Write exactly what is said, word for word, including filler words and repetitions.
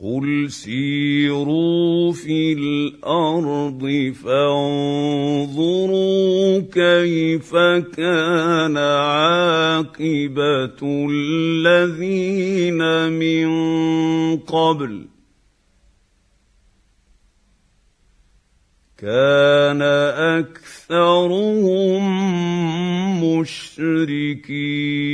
قل سيروا في الارض فانظروا كيف كان عاقبه الذين من قبل كان اكثرهم مشركين